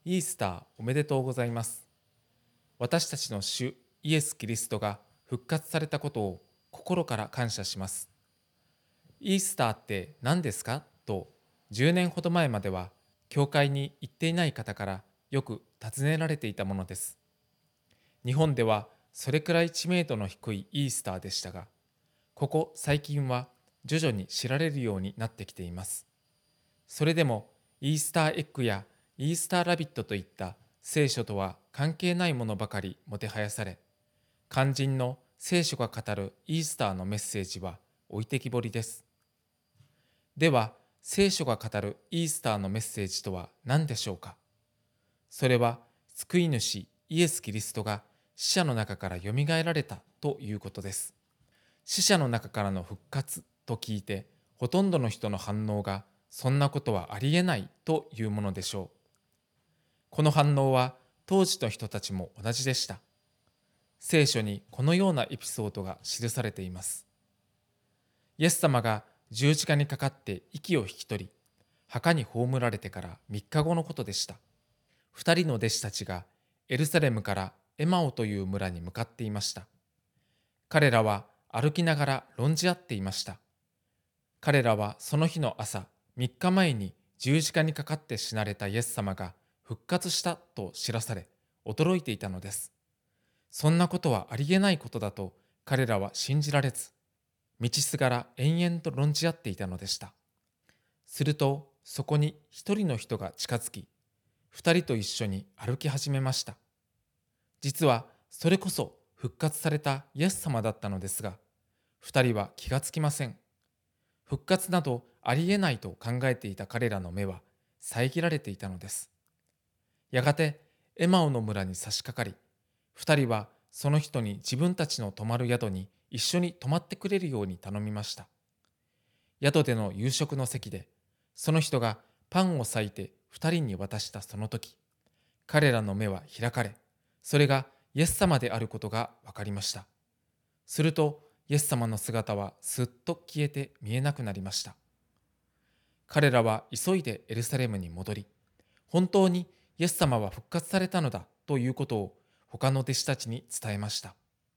イースターおめでとうございます。私たちの主イエス・キリストが復活されたことを心から感謝します。イースターって何ですかと10年ほど前までは教会に行っていない方からよく尋ねられていたものです。日本ではそれくらい知名度の低いイースターでしたが、ここ最近は徐々に知られるようになってきています。それでもイースターエッグやイースターラビットといった聖書とは関係ないものばかりもてはやされ、肝心の聖書が語るイースターのメッセージは置いてきぼりです。では、聖書が語るイースターのメッセージとは何でしょうか。それは、救い主イエス・キリストが死者の中からよみがえられたということです。死者の中からの復活と聞いて、ほとんどの人の反応が、そんなことはありえないというものでしょう。この反応は当時の人たちも同じでした。聖書にこのようなエピソードが記されています。イエス様が十字架にかかって息を引き取り、墓に葬られてから3日後のことでした。二人の弟子たちがエルサレムからエマオという村に向かっていました。彼らは歩きながら論じ合っていました。彼らはその日の朝、3日前に十字架にかかって死なれたイエス様が復活したと知らされ、驚いていたのです。そんなことはありえないことだと彼らは信じられず、道すがら延々と論じ合っていたのでした。すると、そこに一人の人が近づき、二人と一緒に歩き始めました。実は、それこそ復活されたイエス様だったのですが、二人は気がつきません。復活などありえないと考えていた彼らの目は遮られていたのです。やがてエマオの村に差し掛かり、二人はその人に自分たちの泊まる宿に一緒に泊まってくれるように頼みました。宿での夕食の席で、その人がパンを裂いて二人に渡したその時、彼らの目は開かれ、それがイエス様であることが分かりました。すると、イエス様の姿はすっと消えて見えなくなりました。彼らは急いでエルサレムに戻り、本当にイエス様は復活されたのだということを他の弟子たちに伝えました。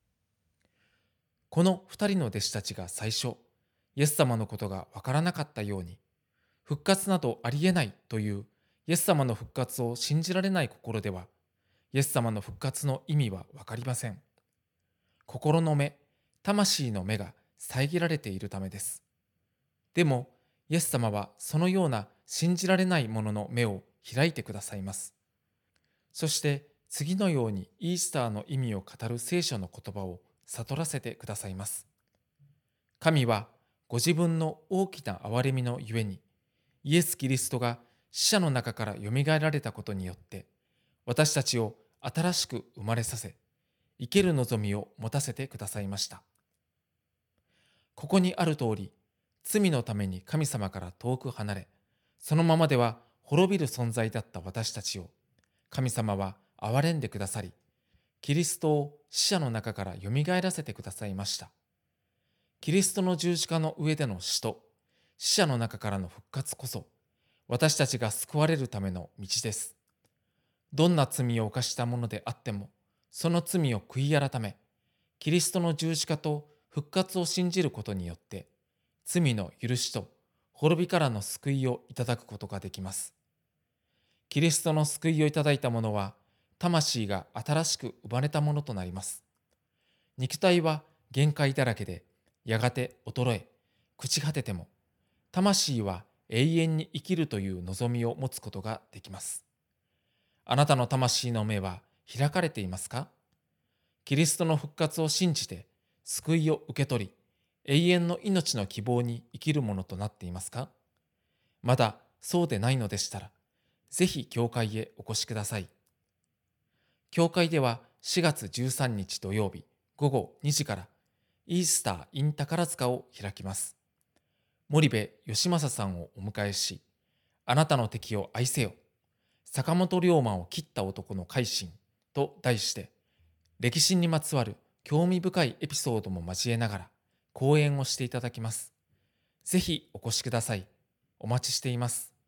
この二人の弟子たちが最初、イエス様のことがわからなかったように、復活などありえないというイエス様の復活を信じられない心では、イエス様の復活の意味はわかりません。心の目、魂の目が遮られているためです。でも、イエス様はそのような信じられないものの目を開いてくださいます。そして次のようにイースターの意味を語る聖書の言葉を悟らせてくださいます。神はご自分の大きな憐れみのゆえに、イエス・キリストが死者の中からよみがえられたことによって、私たちを新しく生まれさせ、生ける望みを持たせてくださいました。ここにある通り、罪のために神様から遠く離れ、そのままでは滅びる存在だった私たちを、神様は憐れんでくださり、キリストを死者の中からよみがえらせてくださいました。キリストの十字架の上での死と、死者の中からの復活こそ、私たちが救われるための道です。どんな罪を犯したものであっても、その罪を悔い改め、キリストの十字架と復活を信じることによって、罪の許しと滅びからの救いをいただくことができます。キリストの救いをいただいた者は、魂が新しく生まれたものとなります。肉体は限界だらけで、やがて衰え、朽ち果てても、魂は永遠に生きるという望みを持つことができます。あなたの魂の目は開かれていますか？キリストの復活を信じて、救いを受け取り、永遠の命の希望に生きるものとなっていますか？まだそうでないのでしたら、ぜひ教会へお越しください。教会では4月13日土曜日午後2時からイースター in 宝塚を開きます。森部義正さんをお迎えし、あなたの敵を愛せよ、坂本龍馬を切った男の改心と題して、歴史にまつわる興味深いエピソードも交えながら講演をしていただきます。ぜひお越しください。お待ちしています。